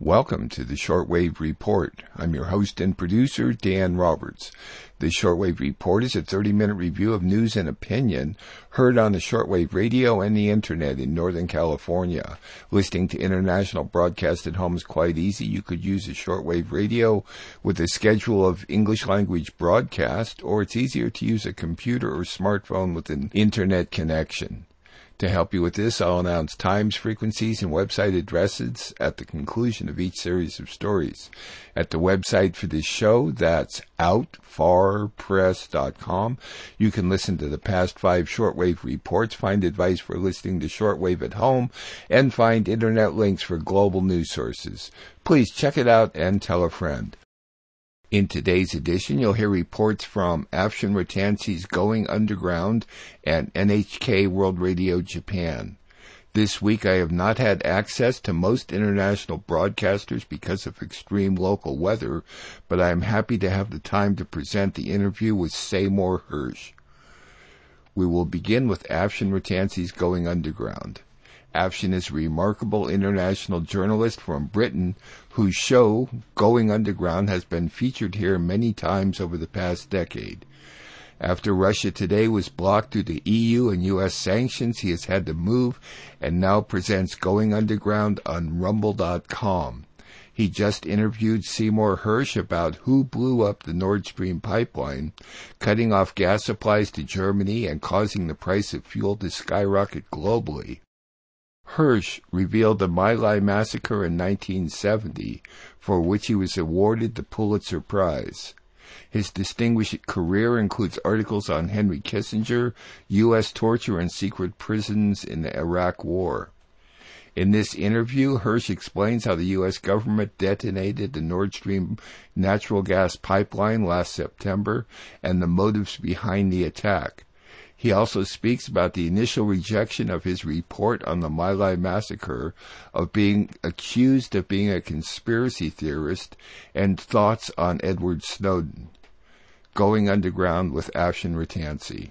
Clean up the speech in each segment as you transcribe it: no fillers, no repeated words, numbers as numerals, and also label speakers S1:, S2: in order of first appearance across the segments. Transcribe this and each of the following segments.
S1: Welcome to the Shortwave Report. I'm your host and producer, Dan Roberts. The Shortwave Report is a 30-minute review of news and opinion heard on the shortwave radio and the internet in Northern California. Listening to international broadcast at home is quite easy. You could use a shortwave radio with a schedule of English language broadcast, or it's easier to use a computer or smartphone with an internet connection. To help you with this, I'll announce times, frequencies, and website addresses at the conclusion of each series of stories. At the website for this show, that's outfarpress.com, you can listen to the past 5 shortwave reports, find advice for listening to shortwave at home, and find internet links for global news sources. Please check it out and tell a friend. In today's edition, you'll hear reports from Afshin Rattansi's Going Underground and NHK World Radio Japan. This week, I have not had access to most international broadcasters because of extreme local weather, but I am happy to have the time to present the interview with Seymour Hersh. We will begin with Afshin Rattansi's Going Underground. Afshin is a remarkable international journalist from Britain whose show, Going Underground, has been featured here many times over the past decade. After Russia Today was blocked due to EU and US sanctions, he has had to move and now presents Going Underground on Rumble.com. He just interviewed Seymour Hersh about who blew up the Nord Stream pipeline, cutting off gas supplies to Germany and causing the price of fuel to skyrocket globally. Hersh revealed the My Lai massacre in 1970, for which he was awarded the Pulitzer Prize. His distinguished career includes articles on Henry Kissinger, U.S. torture and secret prisons in the Iraq War. In this interview, Hersh explains how the U.S. government detonated the Nord Stream natural gas pipeline last September and the motives behind the attack. He also speaks about the initial rejection of his report on the My Lai massacre, of being accused of being a conspiracy theorist, and thoughts on Edward Snowden. Going Underground with Afshin Rattansi.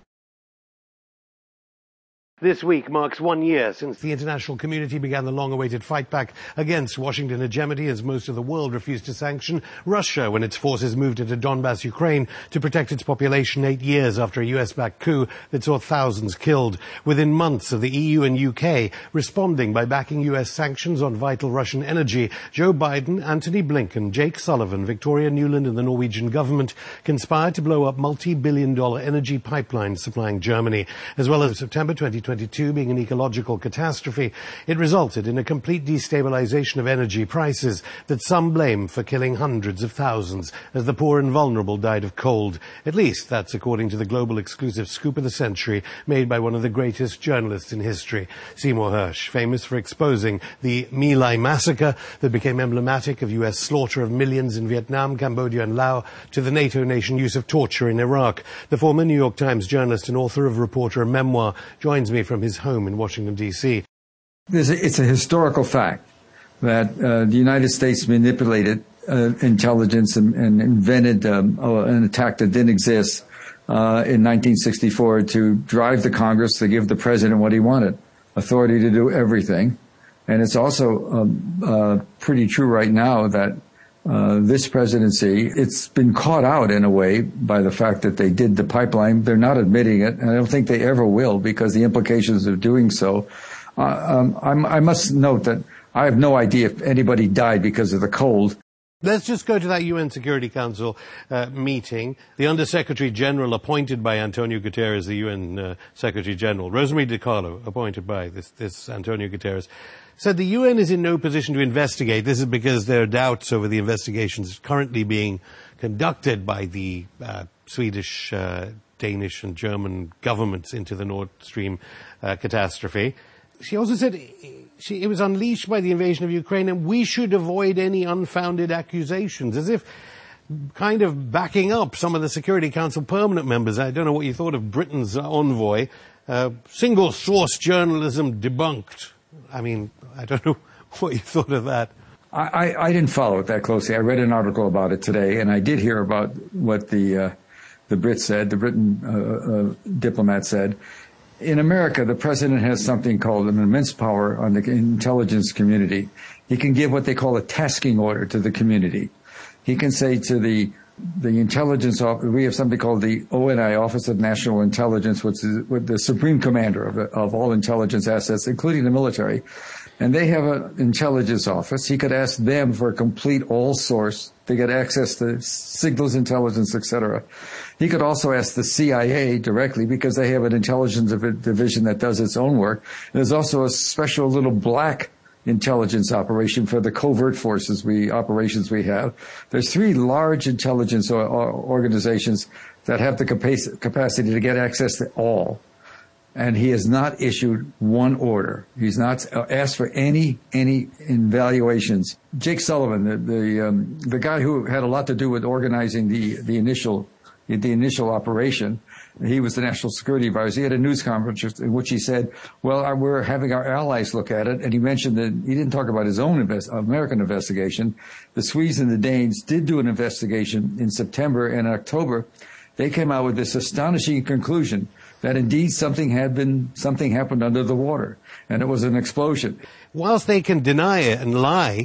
S2: This week marks 1 year since the international community began the long-awaited fight back against Washington hegemony, as most of the world refused to sanction Russia when its forces moved into Donbas, Ukraine, to protect its population 8 years after a US-backed coup that saw thousands killed. Within months of the EU and UK responding by backing US sanctions on vital Russian energy, Joe Biden, Antony Blinken, Jake Sullivan, Victoria Nuland and the Norwegian government conspired to blow up multi-billion-dollar energy pipelines supplying Germany. As well as September 2022 being an ecological catastrophe, it resulted in a complete destabilization of energy prices that some blame for killing hundreds of thousands as the poor and vulnerable died of cold. At least that's according to the global exclusive scoop of the century made by one of the greatest journalists in history, Seymour Hersh, famous for exposing the My Lai massacre that became emblematic of US slaughter of millions in Vietnam, Cambodia and Laos, to the NATO nation use of torture in Iraq. The former New York Times journalist and author of Reporter, a memoir, joins me from his home in Washington, D.C.
S3: It's a historical fact that the United States manipulated intelligence and invented an attack that didn't exist in 1964 to drive the Congress to give the president what he wanted, authority to do everything. And it's also pretty true right now that this presidency, it's been caught out in a way by the fact that they did the pipeline. They're not admitting it, and I don't think they ever will, because the implications of doing so. I must note that I have no idea if anybody died because of the cold.
S2: Let's just go to that UN Security Council meeting. The Undersecretary General appointed by Antonio Guterres, the UN Secretary General, Rosemary DiCarlo, appointed by this Antonio Guterres, said the UN is in no position to investigate. This is because there are doubts over the investigations currently being conducted by the Swedish, Danish and German governments into the Nord Stream catastrophe. She also said it was unleashed by the invasion of Ukraine and we should avoid any unfounded accusations, as if kind of backing up some of the Security Council permanent members. I don't know what you thought of Britain's envoy. Single source journalism debunked. I mean, I don't know what you thought of that.
S3: I didn't follow it that closely. I read an article about it today, and I did hear about what the Brits said, the Britain diplomat said. In America, the president has something called an immense power on the intelligence community. He can give what they call a tasking order to the community. He can say to the intelligence office, we have something called the ONI, Office of National Intelligence, which is the supreme commander of all intelligence assets, including the military. And they have an intelligence office. He could ask them for a complete all source to get access to signals intelligence, etc. He could also ask the CIA directly because they have an intelligence division that does its own work. There's also a special little black intelligence operation for the covert forces operations we have. There's 3 large intelligence organizations that have the capacity to get access to all. And he has not issued one order. He's not asked for any evaluations. Jake Sullivan, the guy who had a lot to do with organizing the initial operation, he was the national security advisor. He had a news conference in which he said, well, we're having our allies look at it. And he mentioned that he didn't talk about his own American investigation. The Swedes and the Danes did do an investigation in September and October. They came out with this astonishing conclusion that indeed something happened under the water, and it was an explosion.
S2: Whilst they can deny it and lie,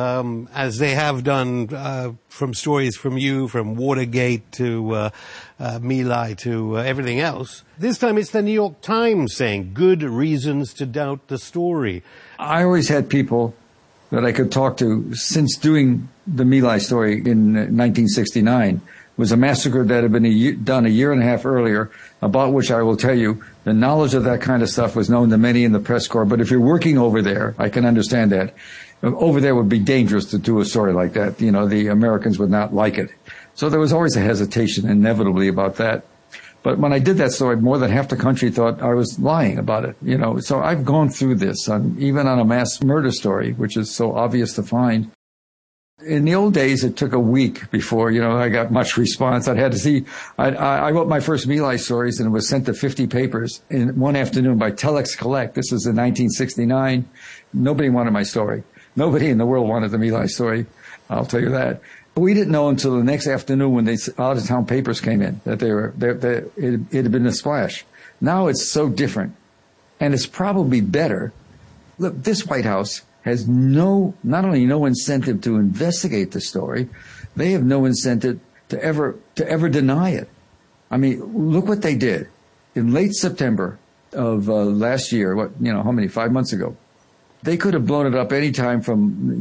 S2: as they have done from stories from you, from Watergate to My Lai to everything else, this time it's the New York Times saying good reasons to doubt the story.
S3: I always had people that I could talk to since doing the My Lai story in 1969. Was a massacre that had been done a year and a half earlier, about which I will tell you the knowledge of that kind of stuff was known to many in the press corps. But if you're working over there, I can understand that. Over there would be dangerous to do a story like that. You know, the Americans would not like it. So there was always a hesitation inevitably about that. But when I did that story, more than half the country thought I was lying about it. You know, so I've gone through this even on a mass murder story, which is so obvious to find. In the old days, it took a week before, I got much response. I wrote my first My Lai stories and it was sent to 50 papers in one afternoon by Telex Collect. This was in 1969. Nobody wanted my story. Nobody in the world wanted the My Lai story. I'll tell you that. We didn't know until the next afternoon when the out-of-town papers came in that it had been a splash. Now it's so different. And it's probably better. Look, this White House has not only no incentive to investigate the story, they have no incentive to ever deny it. I mean, look what they did. In late September of last year, how many, 5 months ago, they could have blown it up any time from,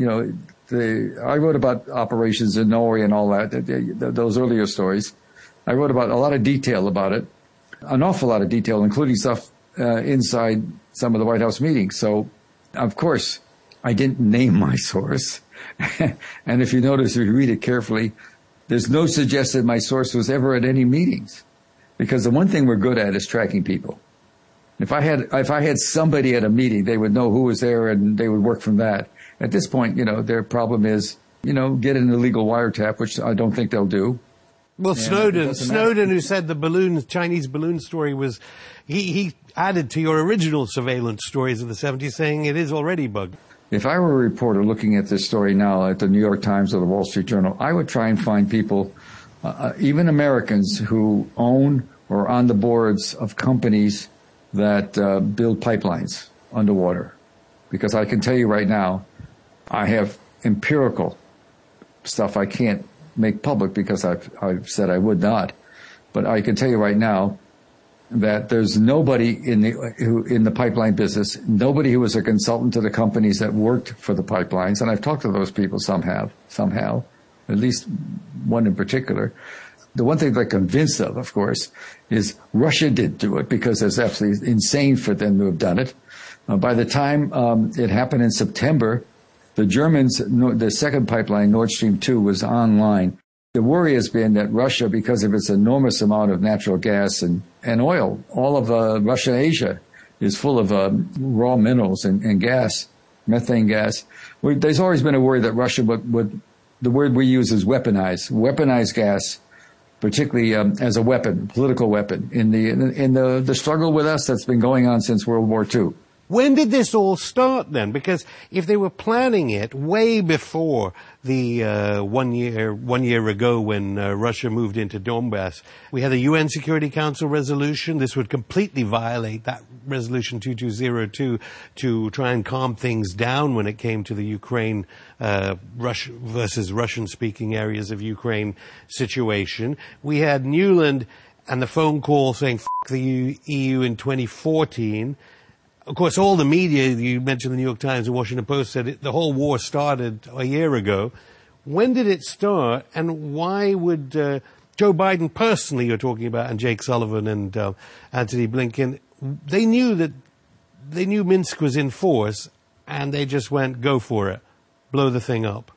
S3: I wrote about operations in Norway and all that, those earlier stories. I wrote about a lot of detail about it, an awful lot of detail, including stuff inside some of the White House meetings. So, of course, I didn't name my source. And if you notice, if you read it carefully, there's no suggestion my source was ever at any meetings. Because the one thing we're good at is tracking people. If I had somebody at a meeting, they would know who was there and they would work from that. At this point, their problem is, get an illegal wiretap, which I don't think they'll do.
S2: Well, Snowden, who said the Chinese balloon story was, he added to your original surveillance stories of the 70s, saying it is already bugged.
S3: If I were a reporter looking at this story now at the New York Times or the Wall Street Journal, I would try and find people, even Americans, who own or are on the boards of companies that build pipelines underwater. Because I can tell you right now, I have empirical stuff I can't make public because I've said I would not. But I can tell you right now that there's nobody in the pipeline business, nobody who was a consultant to the companies that worked for the pipelines, and I've talked to those people somehow, at least one in particular. The one thing they're convinced of course, is Russia did do it because it's absolutely insane for them to have done it. By the time it happened in September, the Germans, the second pipeline, Nord Stream 2, was online. The worry has been that Russia, because of its enormous amount of natural gas and oil, all of Russia, Asia, is full of raw minerals and gas, methane gas. There's always been a worry that Russia would the word we use is weaponize gas, particularly as a weapon, political weapon, in the struggle with us that's been going on since World War II.
S2: When did this all start then? Because if they were planning it way before the 1 year ago when Russia moved into Donbass, we had a UN Security Council resolution. This would completely violate that resolution 2202 to try and calm things down when it came to the Ukraine Russia versus Russian-speaking areas of Ukraine situation. We had Newland and the phone call saying "F*** the EU" in 2014. Of course, all the media, you mentioned the New York Times and Washington Post, said the whole war started a year ago. When did it start, and why would Joe Biden personally, you're talking about, and Jake Sullivan and Antony Blinken, they knew Minsk was in force, and they just went, go for it, blow the thing up?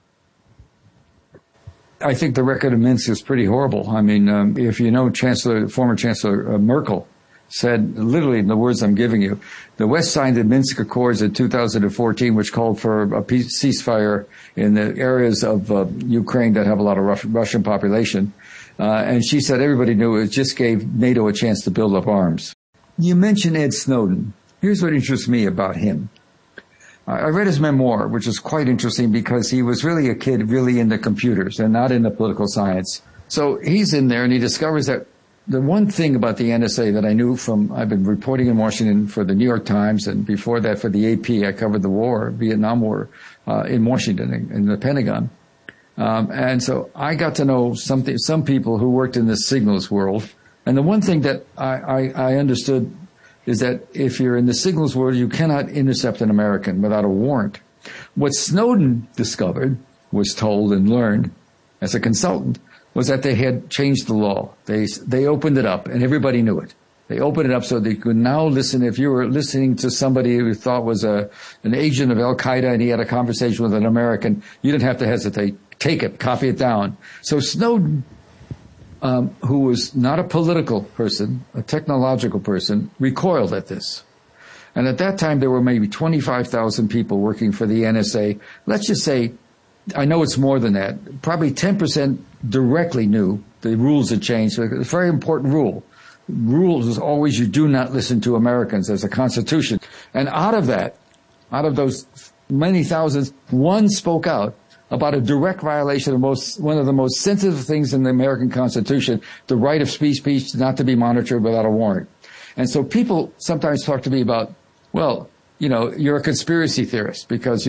S3: I think the record of Minsk is pretty horrible. I mean, if you know former Chancellor Merkel said, literally in the words I'm giving you, the West signed the Minsk Accords in 2014, which called for a ceasefire in the areas of Ukraine that have a lot of Russian population. And she said everybody knew it just gave NATO a chance to build up arms. You mentioned Ed Snowden. Here's what interests me about him. I read his memoir, which is quite interesting because he was really a kid really into computers and not into political science. So he's in there and he discovers that the one thing about the NSA that I knew I've been reporting in Washington for the New York Times, and before that for the AP, I covered the war, Vietnam War, in Washington, in the Pentagon. And so I got to know some people who worked in the signals world. And the one thing that I understood is that if you're in the signals world, you cannot intercept an American without a warrant. What Snowden discovered, was told and learned as a consultant, was that they had changed the law. They opened it up, and everybody knew it. They opened it up so they could now listen. If you were listening to somebody who thought was an agent of Al-Qaeda and he had a conversation with an American, you didn't have to hesitate. Take it, copy it down. So Snowden, who was not a political person, a technological person, recoiled at this. And at that time, there were maybe 25,000 people working for the NSA. Let's just say, I know it's more than that, probably 10% directly knew the rules had changed. It's a very important rule. Rules is always you do not listen to Americans. There's a constitution. And out of those many thousands, one spoke out about a direct violation of one of the most sensitive things in the American Constitution, the right of speech not to be monitored without a warrant. And so people sometimes talk to me about, well, you're a conspiracy theorist because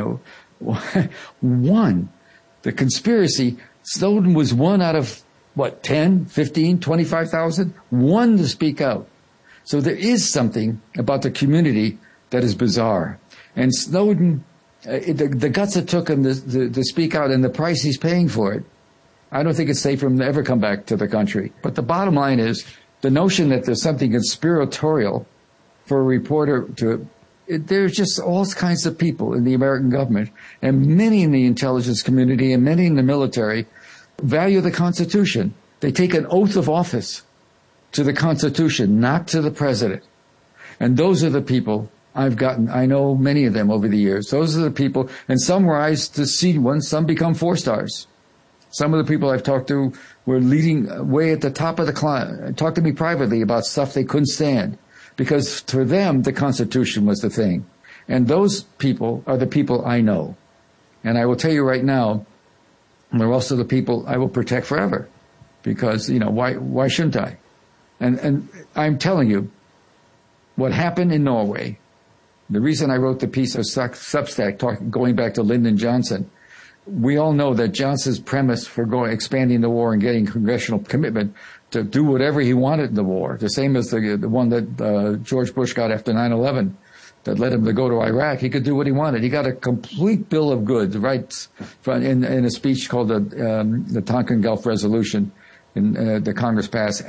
S3: the conspiracy, Snowden was one out of, 10, 15, 25,000? One to speak out. So there is something about the community that is bizarre. And Snowden, the guts it took him to speak out and the price he's paying for it, I don't think it's safe for him to ever come back to the country. But the bottom line is the notion that there's something conspiratorial for a reporter there's just all kinds of people in the American government and many in the intelligence community and many in the military value the Constitution. They take an oath of office to the Constitution, not to the president. And those are the people I know many of them over the years. Those are the people, and some rise to C1, some become 4-stars. Some of the people I've talked to were leading way at the top of the climb, talked to me privately about stuff they couldn't stand. Because for them, the Constitution was the thing. And those people are the people I know. And I will tell you right now, they're also the people I will protect forever. Because, why shouldn't I? And I'm telling you, what happened in Norway, the reason I wrote the piece of Substack going back to Lyndon Johnson, we all know that Johnson's premise for expanding the war and getting congressional commitment to do whatever he wanted in the war, the same as the one that George Bush got after 9/11, that led him to go to Iraq. He could do what he wanted. He got a complete bill of goods, right, in a speech called the Tonkin Gulf Resolution in the Congress passed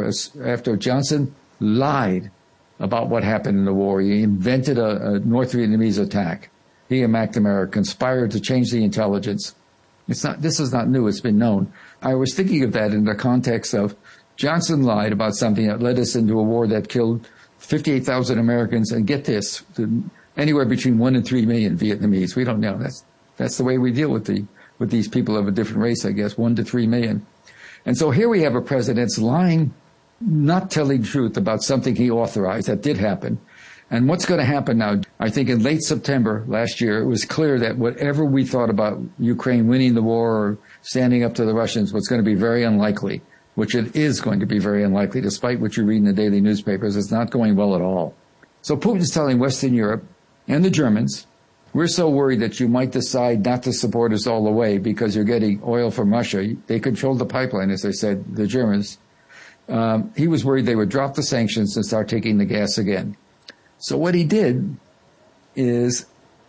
S3: after Johnson lied about what happened in the war. He invented a North Vietnamese attack. He and McNamara conspired to change the intelligence. This is not new. It's been known. I was thinking of that in the context of Johnson lied about something that led us into a war that killed 58,000 Americans, and get this, anywhere between 1 and 3 million Vietnamese. We don't know. That's the way we deal with these people of a different race, I guess, 1 to 3 million. And so here we have a president's lying, not telling the truth about something he authorized that did happen. And what's going to happen now? I think in late September last year, it was clear that whatever we thought about Ukraine winning the war or standing up to the Russians was going to be very unlikely, which it is going to be very unlikely, despite what you read in the daily newspapers. It's not going well at all. So Putin's telling Western Europe and the Germans, we're so worried that you might decide not to support us all the way because you're getting oil from Russia. They control the pipeline, as I said, the Germans. He was worried they would drop the sanctions and start taking the gas again. So what he did is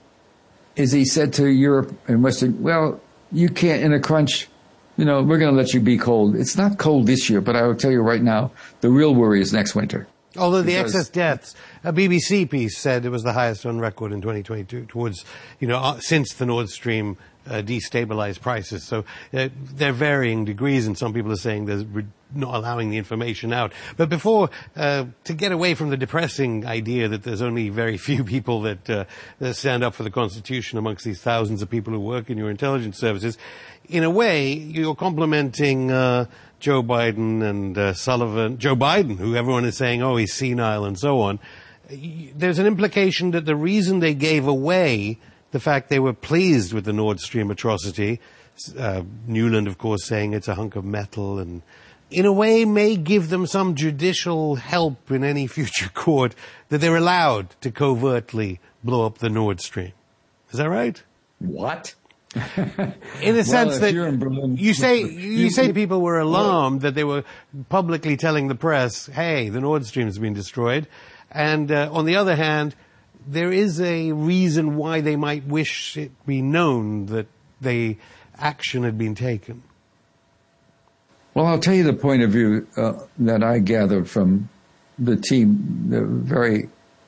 S3: he said to Europe and Western, well, you can't, in a crunch, we're going to let you be cold. It's not cold this year, but I will tell you right now, the real worry is next winter.
S2: Although the excess deaths, a BBC piece said it was the highest on record in 2022 towards, since the Nord Stream destabilized prices. So they're varying degrees, and some people are saying there's not allowing the information out. But before, to get away from the depressing idea that there's only very few people that stand up for the Constitution amongst these thousands of people who work in your intelligence services, in a way, you're complimenting Joe Biden and Sullivan, Joe Biden, who everyone is saying, oh, he's senile and so on. There's an implication that the reason they gave away the fact they were pleased with the Nord Stream atrocity, Newland, of course, saying it's a hunk of metal, and in a way may give them some judicial help in any future court that they're allowed to covertly blow up the Nord Stream. Is that right?
S3: What?
S2: In the sense that you say people were alarmed that they were publicly telling the press, hey, the Nord Stream's been destroyed. And on the other hand, there is a reason why they might wish it be known that the action had been taken.
S3: Well, I'll tell you the point of view that I gathered from the team, the very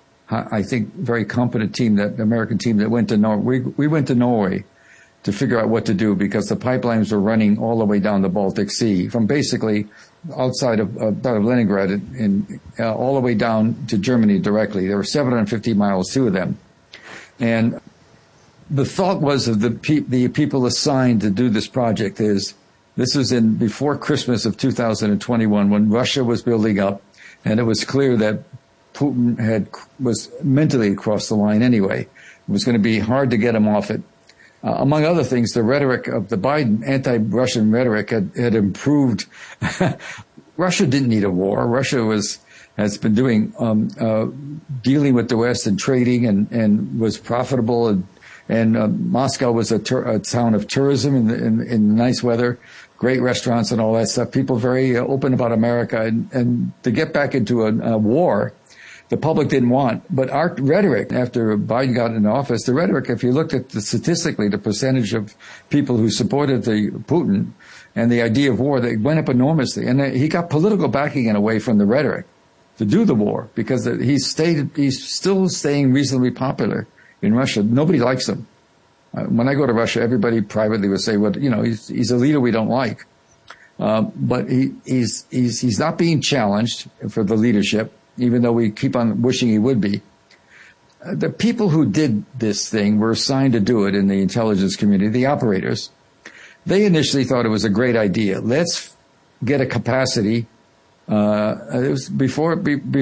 S3: competent team, that American team that went to Norway. We went to Norway to figure out what to do because the pipelines were running all the way down the Baltic Sea from basically outside of Leningrad and all the way down to Germany directly. There were 750 miles, two of them. And the thought was of the people assigned to do this project is, this was before Christmas of 2021 when Russia was building up, and it was clear that Putin was mentally across the line anyway. It was going to be hard to get him off it. Among other things, the rhetoric of the Biden anti-Russian rhetoric had improved. Russia didn't need a war. Russia has been doing dealing with the West and trading and was profitable, and Moscow was a town of tourism in nice weather, great restaurants and all that stuff. People very open about America, and to get back into a war, the public didn't want. But our rhetoric, after Biden got into office, the rhetoric, if you looked at statistically the percentage of people who supported Putin and the idea of war, they went up enormously. And he got political backing in a way from the rhetoric to do the war because he's still staying reasonably popular in Russia. Nobody likes him. When I go to Russia, everybody privately would say, well, he's a leader we don't like. But he's not being challenged for the leadership, even though we keep on wishing he would be. The people who did this thing were assigned to do it in the intelligence community, the operators. They initially thought it was a great idea. Let's get a capacity. It was before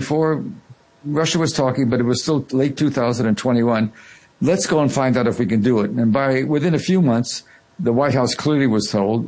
S3: Russia was talking, but it was still late 2021. Let's go and find out if we can do it. And within a few months, the White House clearly was told.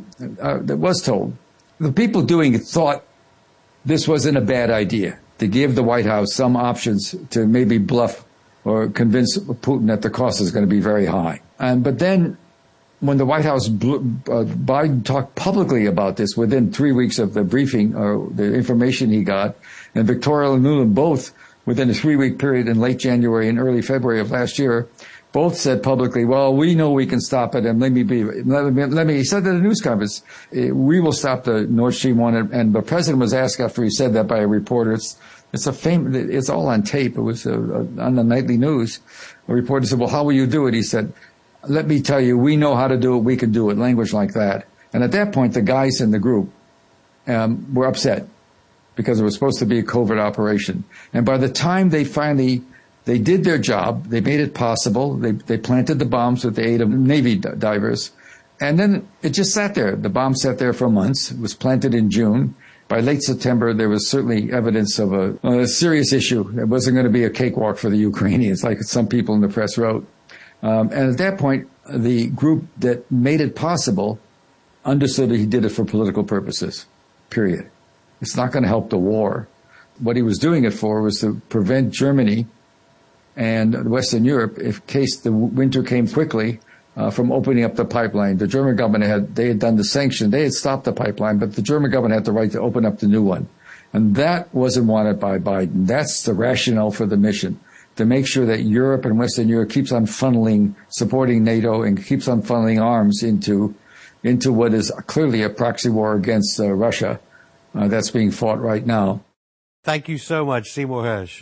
S3: The people doing it thought this wasn't a bad idea, to give the White House some options to maybe bluff or convince Putin that the cost is going to be very high. But then when the White House, Biden talked publicly about this within 3 weeks of the briefing or the information he got, and Victoria and Nuland both within a 3-week period in late January and early February of last year, both said publicly, well, we know we can stop it, and he said at a news conference, we will stop the Nord Stream 1, and the president was asked after he said that by a reporter, it's all on tape, it was on the nightly news. A reporter said, well, how will you do it? He said, let me tell you, we know how to do it, we can do it, language like that. And at that point, the guys in the group were upset because it was supposed to be a covert operation. And by the time they did their job, they made it possible, they planted the bombs with the aid of Navy divers, and then it just sat there. The bomb sat there for months. It was planted in June, By late September, there was certainly evidence of a serious issue. It wasn't going to be a cakewalk for the Ukrainians, like some people in the press wrote. And at that point, the group that made it possible understood that he did it for political purposes, period. It's not going to help the war. What he was doing it for was to prevent Germany and Western Europe, in case the winter came quickly, from opening up the pipeline. The German government had done the sanction. They had stopped the pipeline, but the German government had the right to open up the new one. And that wasn't wanted by Biden. That's the rationale for the mission, to make sure that Europe and Western Europe keeps on supporting NATO and keeps on funneling arms into what is clearly a proxy war against Russia that's being fought right now.
S2: Thank you so much, Seymour Hersh.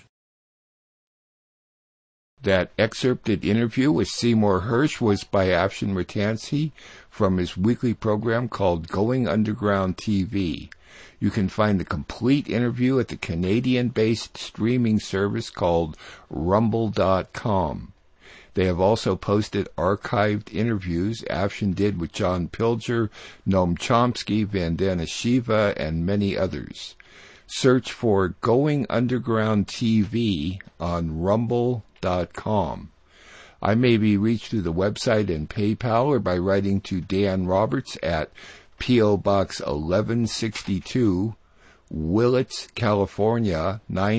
S1: That excerpted interview with Seymour Hersh was by Afshin Rattansi from his weekly program called Going Underground TV. You can find the complete interview at the Canadian-based streaming service called Rumble.com. They have also posted archived interviews Afshin did with John Pilger, Noam Chomsky, Vandana Shiva, and many others. Search for Going Underground TV on Rumble.com. I may be reached through the website and PayPal or by writing to Dan Roberts at P.O. Box 1162, Willits, California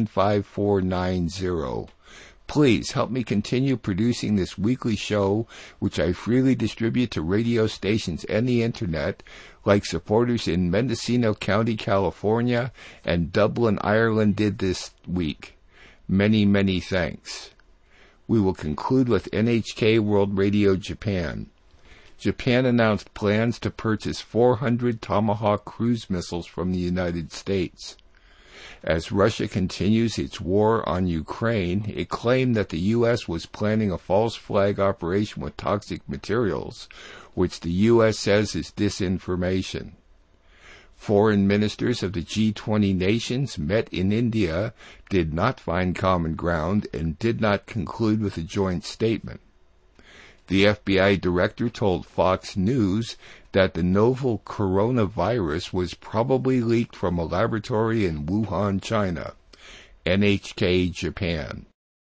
S1: 95490. Please help me continue producing this weekly show, which I freely distribute to radio stations and the Internet, like supporters in Mendocino County, California, and Dublin, Ireland did this week. Many, many thanks. We will conclude with NHK World Radio Japan. Japan announced plans to purchase 400 Tomahawk cruise missiles from the United States. As Russia continues its war on Ukraine, it claimed that the U.S. was planning a false flag operation with toxic materials, which the U.S. says is disinformation. Foreign ministers of the G20 nations met in India, did not find common ground, and did not conclude with a joint statement. The FBI director told Fox News that the novel coronavirus was probably leaked from a laboratory in Wuhan, China. NHK Japan.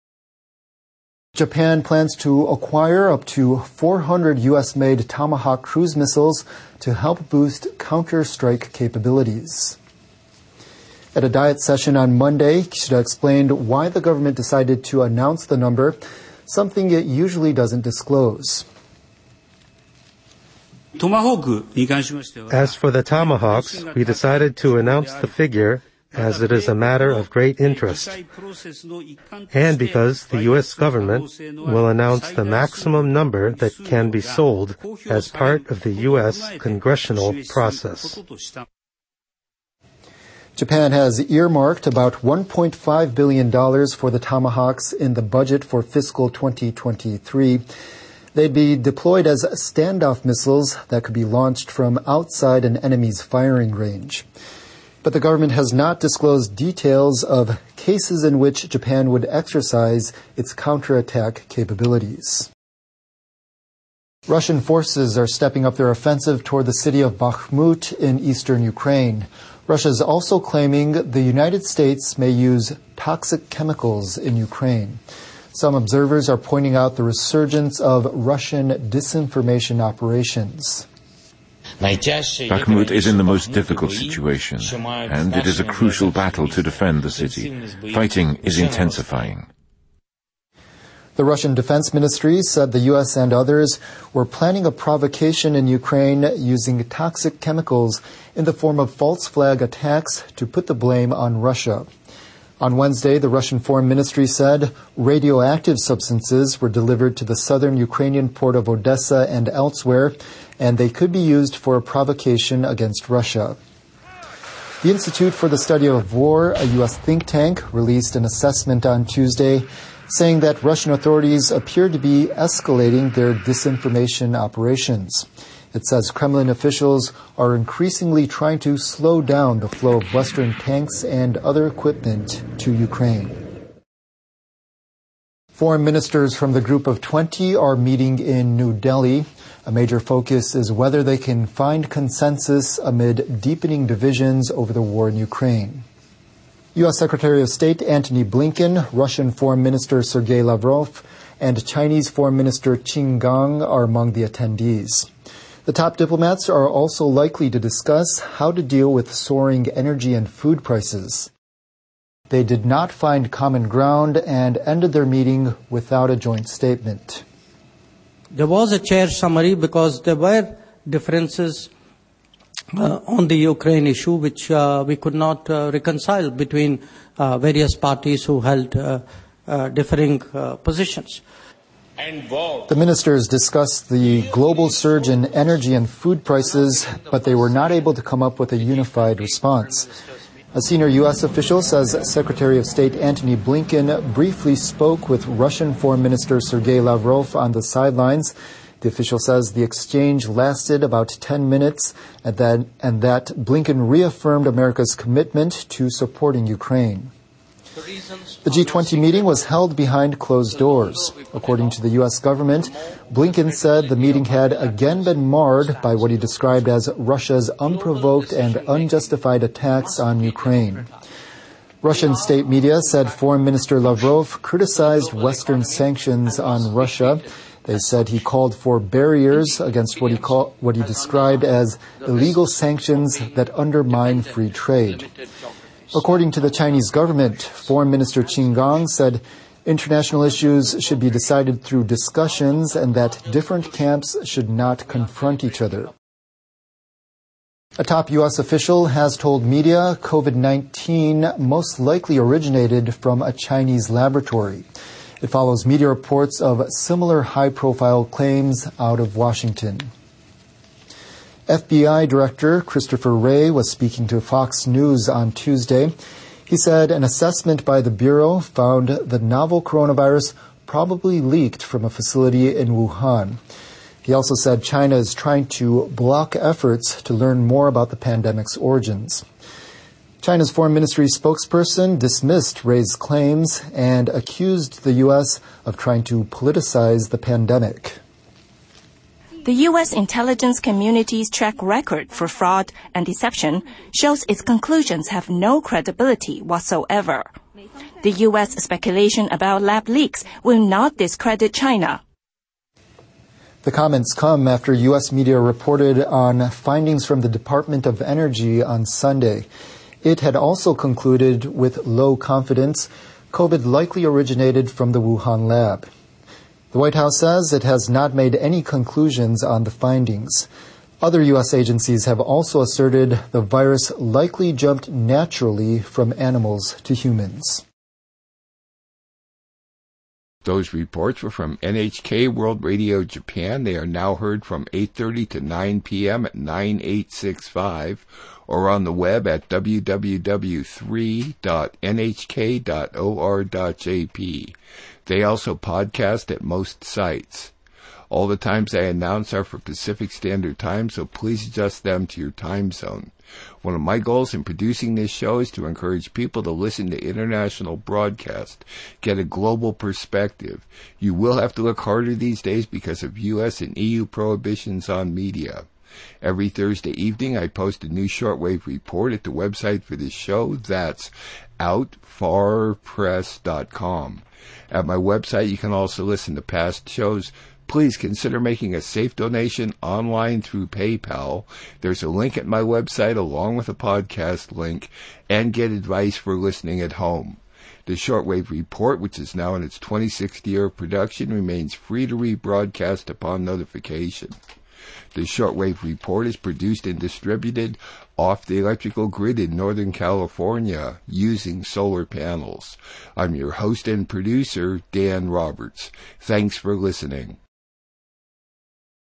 S4: Japan plans to acquire up to 400 U.S.-made Tomahawk cruise missiles to help boost counter-strike capabilities. At a Diet session on Monday, Kishida explained why the government decided to announce the number, something it usually doesn't disclose.
S5: As for the Tomahawks, we decided to announce the figure as it is a matter of great interest, and because the U.S. government will announce the maximum number that can be sold as part of the U.S. congressional process.
S4: Japan has earmarked about $1.5 billion for the Tomahawks in the budget for fiscal 2023. They'd be deployed as standoff missiles that could be launched from outside an enemy's firing range. But the government has not disclosed details of cases in which Japan would exercise its counterattack capabilities. Russian forces are stepping up their offensive toward the city of Bakhmut in eastern Ukraine. Russia is also claiming the United States may use toxic chemicals in Ukraine. Some observers are pointing out the resurgence of Russian disinformation operations.
S6: Bakhmut is in the most difficult situation, and it is a crucial battle to defend the city. Fighting is intensifying.
S4: The Russian Defense Ministry said the U.S. and others were planning a provocation in Ukraine using toxic chemicals in the form of false flag attacks to put the blame on Russia. On Wednesday, the Russian Foreign Ministry said radioactive substances were delivered to the southern Ukrainian port of Odessa and elsewhere, and they could be used for a provocation against Russia. The Institute for the Study of War, a U.S. think tank, released an assessment on Tuesday saying that Russian authorities appear to be escalating their disinformation operations. It says Kremlin officials are increasingly trying to slow down the flow of Western tanks and other equipment to Ukraine. Foreign ministers from the Group of 20 are meeting in New Delhi. A major focus is whether they can find consensus amid deepening divisions over the war in Ukraine. U.S. Secretary of State Antony Blinken, Russian Foreign Minister Sergei Lavrov, and Chinese Foreign Minister Qin Gang are among the attendees. The top diplomats are also likely to discuss how to deal with soaring energy and food prices. They did not find common ground and ended their meeting without a joint statement.
S7: There was a chair summary because there were differences on the Ukraine issue which we could not reconcile between various parties who held differing positions.
S4: The ministers discussed the global surge in energy and food prices, but they were not able to come up with a unified response. A senior U.S. official says Secretary of State Antony Blinken briefly spoke with Russian Foreign Minister Sergei Lavrov on the sidelines. The official says the exchange lasted about 10 minutes and that Blinken reaffirmed America's commitment to supporting Ukraine. The G20 meeting was held behind closed doors. According to the U.S. government, Blinken said the meeting had again been marred by what he described as Russia's unprovoked and unjustified attacks on Ukraine. Russian state media said Foreign Minister Lavrov criticized Western sanctions on Russia. They said he called for barriers against what he described as illegal sanctions that undermine free trade. According to the Chinese government, Foreign Minister Qin Gang said international issues should be decided through discussions and that different camps should not confront each other. A top U.S. official has told media COVID-19 most likely originated from a Chinese laboratory. It follows media reports of similar high-profile claims out of Washington. FBI Director Christopher Wray was speaking to Fox News on Tuesday. He said an assessment by the Bureau found the novel coronavirus probably leaked from a facility in Wuhan. He also said China is trying to block efforts to learn more about the pandemic's origins. China's foreign ministry spokesperson dismissed Wray's claims and accused the U.S. of trying to politicize the pandemic.
S8: The U.S. intelligence community's track record for fraud and deception shows its conclusions have no credibility whatsoever. The U.S. speculation about lab leaks will not discredit China.
S4: The comments come after U.S. media reported on findings from the Department of Energy on Sunday. It had also concluded with low confidence COVID likely originated from the Wuhan lab. The White House says it has not made any conclusions on the findings. Other U.S. agencies have also asserted the virus likely jumped naturally from animals to humans.
S1: Those reports were from NHK World Radio Japan. They are now heard from 8:30 to 9 p.m. at 9865 or on the web at www.3.nhk.or.jp. They also podcast at most sites. All the times I announce are for Pacific Standard Time, so please adjust them to your time zone. One of my goals in producing this show is to encourage people to listen to international broadcast, get a global perspective. You will have to look harder these days because of U.S. and EU prohibitions on media. Every Thursday evening, I post a new shortwave report at the website for this show. That's outfarpress.com. At my website, you can also listen to past shows. Please consider making a safe donation online through PayPal. There's a link at my website along with a podcast link, and get advice for listening at home. The Shortwave Report, which is now in its 26th year of production, remains free to rebroadcast upon notification. The Shortwave Report is produced and distributed off the electrical grid in Northern California using solar panels. I'm your host and producer, Dan Roberts. Thanks for listening.